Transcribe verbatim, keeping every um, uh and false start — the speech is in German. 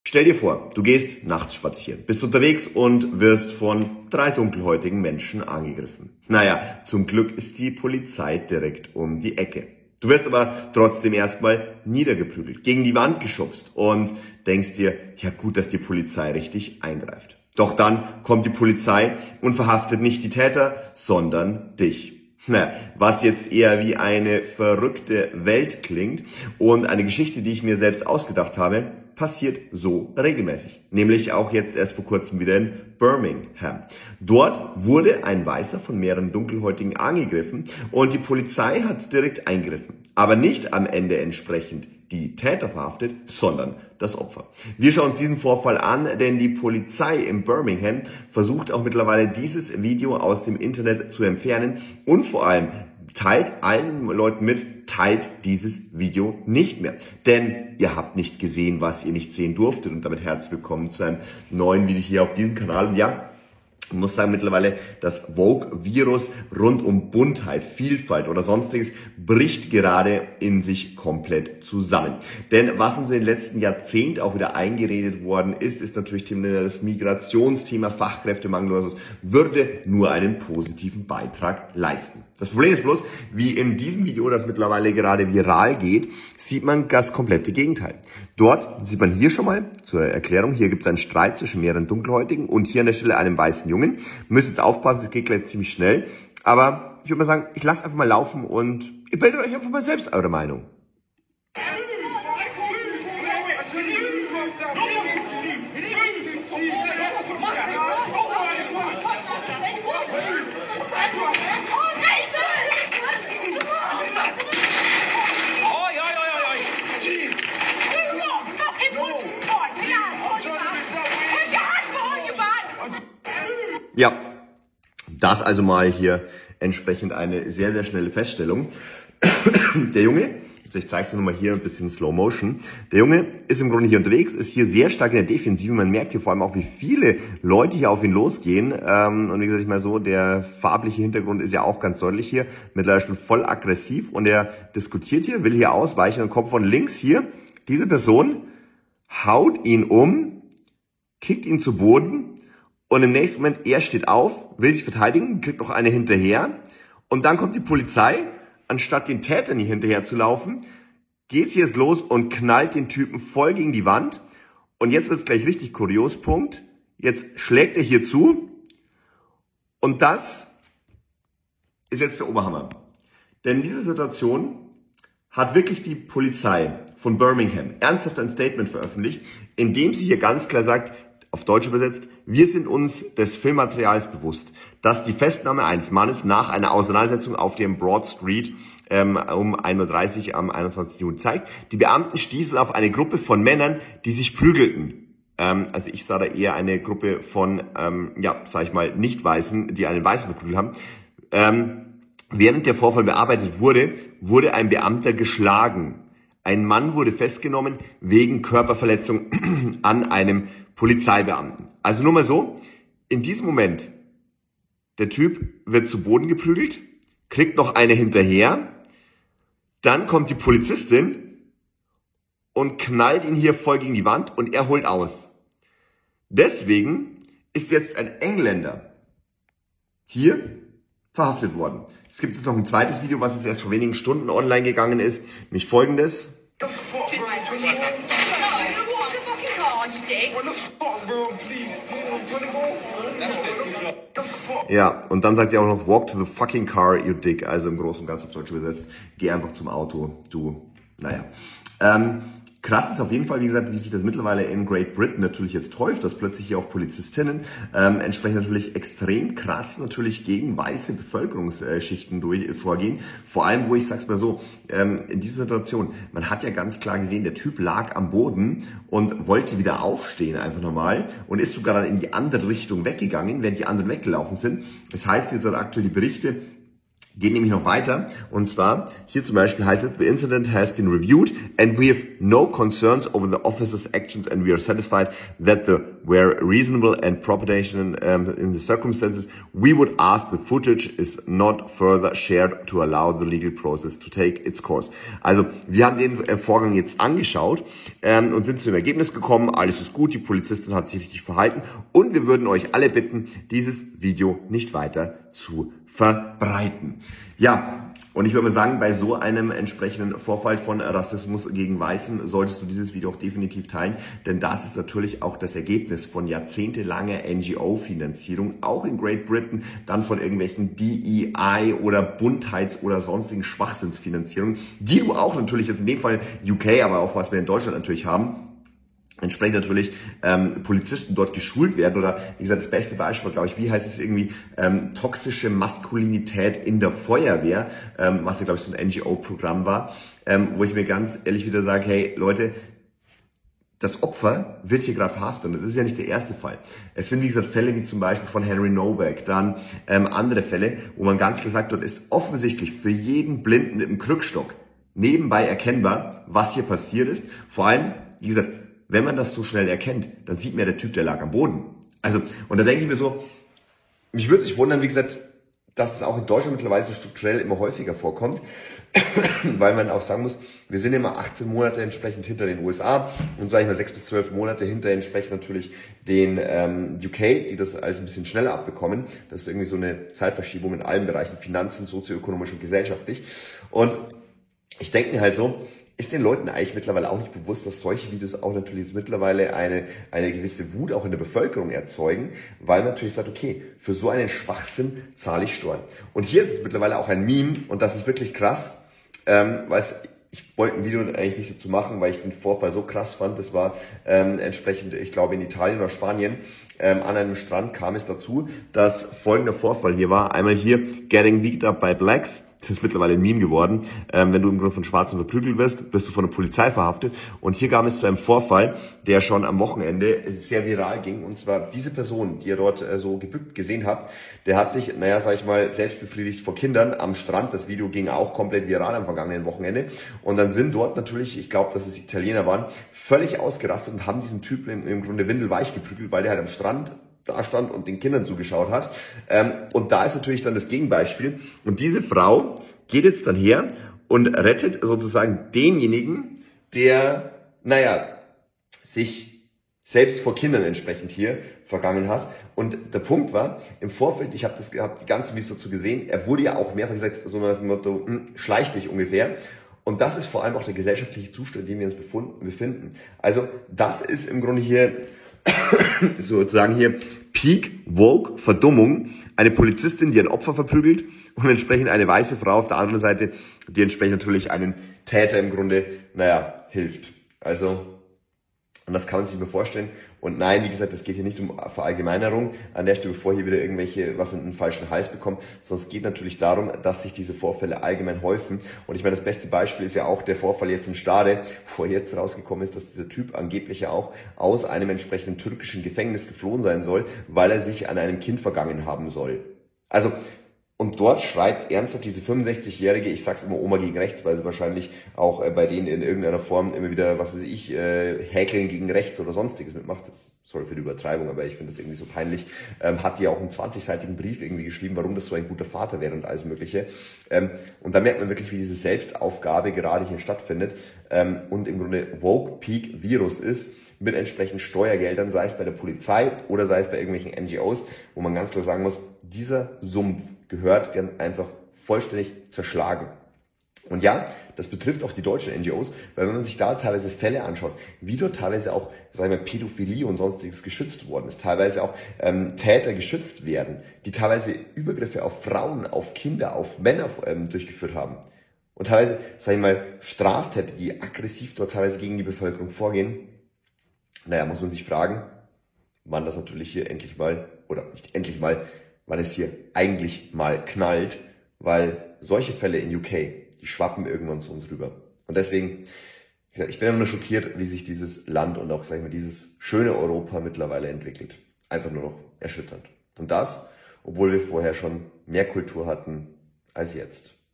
Stell dir vor, du gehst nachts spazieren, bist unterwegs und wirst von drei dunkelhäutigen Menschen angegriffen. Naja, zum Glück ist die Polizei direkt um die Ecke. Du wirst aber trotzdem erstmal niedergeprügelt, gegen die Wand geschubst und denkst dir, ja gut, dass die Polizei richtig eingreift. Doch dann kommt die Polizei und verhaftet nicht die Täter, sondern dich. Na, was jetzt eher wie eine verrückte Welt klingt und eine Geschichte, die ich mir selbst ausgedacht habe, passiert so regelmäßig. Nämlich auch jetzt erst vor kurzem wieder in Birmingham. Dort wurde ein Weißer von mehreren Dunkelhäutigen angegriffen und die Polizei hat direkt eingegriffen. Aber nicht am Ende entsprechend die Täter verhaftet, sondern das Opfer. Wir schauen uns diesen Vorfall an, denn die Polizei in Birmingham versucht auch mittlerweile dieses Video aus dem Internet zu entfernen und vor allem teilt allen Leuten mit, teilt dieses Video nicht mehr. Denn ihr habt nicht gesehen, was ihr nicht sehen durftet. Und damit herzlich willkommen zu einem neuen Video hier auf diesem Kanal. Und ja, ich muss sagen, mittlerweile das Woke-Virus rund um Buntheit, Vielfalt oder sonstiges bricht gerade in sich komplett zusammen. Denn was uns in den letzten Jahrzehnten auch wieder eingeredet worden ist, ist natürlich das Migrationsthema, Fachkräftemangel oder so, würde nur einen positiven Beitrag leisten. Das Problem ist bloß, wie in diesem Video, das mittlerweile gerade viral geht, sieht man das komplette Gegenteil. Dort sieht man hier schon mal, zur Erklärung, hier gibt es einen Streit zwischen mehreren Dunkelhäutigen und hier an der Stelle einem weißen Jungen. Müsst jetzt aufpassen, es geht gleich ziemlich schnell. Aber ich würde mal sagen, ich lasse einfach mal laufen und ihr bildet euch einfach mal selbst eure Meinung. Ja, das also mal hier entsprechend eine sehr, sehr schnelle Feststellung. Der Junge, ich zeige es nochmal hier ein bisschen Slow Motion. Der Junge ist im Grunde hier unterwegs, ist hier sehr stark in der Defensive. Man merkt hier vor allem auch, wie viele Leute hier auf ihn losgehen. Und wie gesagt, ich mal so, der farbliche Hintergrund ist ja auch ganz deutlich hier. Mittlerweile schon voll aggressiv und er diskutiert hier, will hier ausweichen und kommt von links hier. Diese Person haut ihn um, kickt ihn zu Boden. Und im nächsten Moment, er steht auf, will sich verteidigen, kriegt noch eine hinterher. Und dann kommt die Polizei, anstatt den Tätern hier hinterher zu laufen, geht sie jetzt los und knallt den Typen voll gegen die Wand. Und jetzt wird es gleich richtig kurios, Punkt. Jetzt schlägt er hier zu. Und das ist jetzt der Oberhammer. Denn diese Situation hat wirklich die Polizei von Birmingham ernsthaft ein Statement veröffentlicht, in dem sie hier ganz klar sagt, auf Deutsch übersetzt, wir sind uns des Filmmaterials bewusst, dass die Festnahme eines Mannes nach einer Auseinandersetzung auf dem Broad Street ähm, um ein Uhr dreißig am einundzwanzigsten Juni zeigt. Die Beamten stießen auf eine Gruppe von Männern, die sich prügelten. Ähm, also ich sah da eher eine Gruppe von, ähm, ja, sag ich mal, Nicht-Weißen, die einen Weißen verprügelt haben. Ähm, während der Vorfall bearbeitet wurde, wurde ein Beamter geschlagen. Ein Mann wurde festgenommen wegen Körperverletzung an einem Polizeibeamten. Also nur mal so, in diesem Moment, der Typ wird zu Boden geprügelt, kriegt noch eine hinterher, dann kommt die Polizistin und knallt ihn hier voll gegen die Wand und er holt aus. Deswegen ist jetzt ein Engländer hier verhaftet worden. Es gibt jetzt noch ein zweites Video, was jetzt erst vor wenigen Stunden online gegangen ist, nämlich folgendes. Ja, und dann sagt sie auch noch, walk to the fucking car, you dick. Also im Großen und Ganzen auf Deutsch übersetzt, geh einfach zum Auto, du, naja. Ähm, krass ist auf jeden Fall, wie gesagt, wie sich das mittlerweile in Great Britain natürlich jetzt häuft, dass plötzlich hier auch Polizistinnen ähm, entsprechend natürlich extrem krass natürlich gegen weiße Bevölkerungsschichten durch, vorgehen. Vor allem, wo ich sag's mal so, ähm, in dieser Situation, man hat ja ganz klar gesehen, der Typ lag am Boden und wollte wieder aufstehen einfach normal und ist sogar dann in die andere Richtung weggegangen, während die anderen weggelaufen sind. Das heißt jetzt aktuell die Berichte, Geht nämlich noch weiter, und zwar, hier zum Beispiel heißt es, the incident has been reviewed and we have no concerns over the officer's actions and we are satisfied that they were reasonable and proportionate um, in the circumstances. We would ask the footage is not further shared to allow the legal process to take its course. Also, wir haben den äh, Vorgang jetzt angeschaut ähm, und sind zu dem Ergebnis gekommen, alles ist gut, die Polizistin hat sich richtig verhalten und wir würden euch alle bitten, dieses Video nicht weiter zu verbreiten. Ja, und ich würde mal sagen, bei so einem entsprechenden Vorfall von Rassismus gegen Weißen solltest du dieses Video auch definitiv teilen, denn das ist natürlich auch das Ergebnis von jahrzehntelanger N G O-Finanzierung, auch in Great Britain, dann von irgendwelchen D E I oder Buntheits- oder sonstigen Schwachsinnsfinanzierungen, die du auch natürlich jetzt in dem Fall U K, aber auch was wir in Deutschland natürlich haben, entsprechend natürlich ähm, Polizisten dort geschult werden oder wie gesagt, das beste Beispiel, glaube ich, wie heißt es irgendwie, ähm, toxische Maskulinität in der Feuerwehr, ähm, was ja, glaube ich, so ein N G O-Programm war, ähm, wo ich mir ganz ehrlich wieder sage, hey Leute, das Opfer wird hier gerade verhaftet und das ist ja nicht der erste Fall. Es sind, wie gesagt, Fälle wie zum Beispiel von Henry Novak, dann ähm, andere Fälle, wo man ganz klar sagt, dort ist offensichtlich für jeden Blinden mit einem Krückstock nebenbei erkennbar, was hier passiert ist. Vor allem, wie gesagt, wenn man das so schnell erkennt, dann sieht man ja, der Typ, der lag am Boden. Also, und da denke ich mir so, mich würde sich wundern, wie gesagt, dass es auch in Deutschland mittlerweile strukturell immer häufiger vorkommt, weil man auch sagen muss, wir sind immer achtzehn Monate entsprechend hinter den U S A und sage ich mal sechs bis zwölf Monate hinter entsprechend natürlich den ähm, U K, die das alles ein bisschen schneller abbekommen. Das ist irgendwie so eine Zeitverschiebung in allen Bereichen, Finanzen, sozioökonomisch und gesellschaftlich. Und ich denke mir halt so, ist den Leuten eigentlich mittlerweile auch nicht bewusst, dass solche Videos auch natürlich jetzt mittlerweile eine, eine gewisse Wut auch in der Bevölkerung erzeugen, weil man natürlich sagt, okay, für so einen Schwachsinn zahle ich Steuern. Und hier ist es mittlerweile auch ein Meme und das ist wirklich krass, ähm, weil es, ich wollte ein Video eigentlich nicht dazu machen, weil ich den Vorfall so krass fand. Das war ähm, entsprechend, ich glaube in Italien oder Spanien, ähm, an einem Strand kam es dazu, dass folgender Vorfall hier war. Einmal hier, getting beat up by blacks. Das ist mittlerweile ein Meme geworden. Ähm, wenn du im Grunde von Schwarzen verprügelt wirst, wirst du von der Polizei verhaftet. Und hier kam es zu einem Vorfall, der schon am Wochenende sehr viral ging. Und zwar diese Person, die ihr dort äh, so gebückt gesehen habt, der hat sich, naja, sag ich mal, selbst befriedigt vor Kindern am Strand. Das Video ging auch komplett viral am vergangenen Wochenende. Und dann sind dort natürlich, ich glaube, dass es Italiener waren, völlig ausgerastet und haben diesen Typen im, im Grunde windelweich geprügelt, weil der halt am Strand da stand und den Kindern zugeschaut hat. Ähm, und da ist natürlich dann das Gegenbeispiel. Und diese Frau geht jetzt dann her und rettet sozusagen denjenigen, der, naja, sich selbst vor Kindern entsprechend hier vergangen hat. Und der Punkt war, im Vorfeld, ich habe das hab die ganzen Videos dazu gesehen, er wurde ja auch mehrfach gesagt, so nach dem Motto, hm, schleich dich ungefähr. Und das ist vor allem auch der gesellschaftliche Zustand, in dem wir uns befinden. Also das ist im Grunde hier sozusagen hier Peak Woke Verdummung, eine Polizistin, die ein Opfer verprügelt und entsprechend eine weiße Frau auf der anderen Seite, die entsprechend natürlich einen Täter im Grunde, naja, hilft. Also, und das kann man sich mir vorstellen. Und nein, wie gesagt, es geht hier nicht um Verallgemeinerung an der Stelle, bevor hier wieder irgendwelche was in einen falschen Hals bekommen, sondern es geht natürlich darum, dass sich diese Vorfälle allgemein häufen. Und ich meine, das beste Beispiel ist ja auch der Vorfall jetzt in Stade, wo jetzt rausgekommen ist, dass dieser Typ angeblich ja auch aus einem entsprechenden türkischen Gefängnis geflohen sein soll, weil er sich an einem Kind vergangen haben soll. Also, und dort schreibt ernsthaft diese fünfundsechzigjährige, ich sag's immer Oma gegen rechts, weil sie wahrscheinlich auch äh, bei denen in irgendeiner Form immer wieder, was weiß ich, äh, Häkeln gegen rechts oder sonstiges mitmacht. Das, sorry für die Übertreibung, aber ich finde das irgendwie so peinlich. Ähm, hat die auch einen zwanzigseitigen Brief irgendwie geschrieben, warum das so ein guter Vater wäre und alles Mögliche. Ähm, und da merkt man wirklich, wie diese Selbstaufgabe gerade hier stattfindet ähm, und im Grunde Woke Peak Virus ist, mit entsprechend Steuergeldern, sei es bei der Polizei oder sei es bei irgendwelchen N G Os, wo man ganz klar sagen muss, dieser Sumpf gehört ganz einfach vollständig zerschlagen. Und ja, das betrifft auch die deutschen N G Os, weil wenn man sich da teilweise Fälle anschaut, wie dort teilweise auch, sagen wir, Pädophilie und sonstiges geschützt worden ist, teilweise auch ähm, Täter geschützt werden, die teilweise Übergriffe auf Frauen, auf Kinder, auf Männer ähm, durchgeführt haben. Und teilweise, sag ich mal, Straftäter, die aggressiv dort teilweise gegen die Bevölkerung vorgehen. Naja, muss man sich fragen, wann das natürlich hier endlich mal, oder nicht endlich mal, wann es hier eigentlich mal knallt, weil solche Fälle in U K, die schwappen irgendwann zu uns rüber. Und deswegen, ich bin immer nur schockiert, wie sich dieses Land und auch, sag ich mal, dieses schöne Europa mittlerweile entwickelt. Einfach nur noch erschütternd. Und das, obwohl wir vorher schon mehr Kultur hatten als jetzt.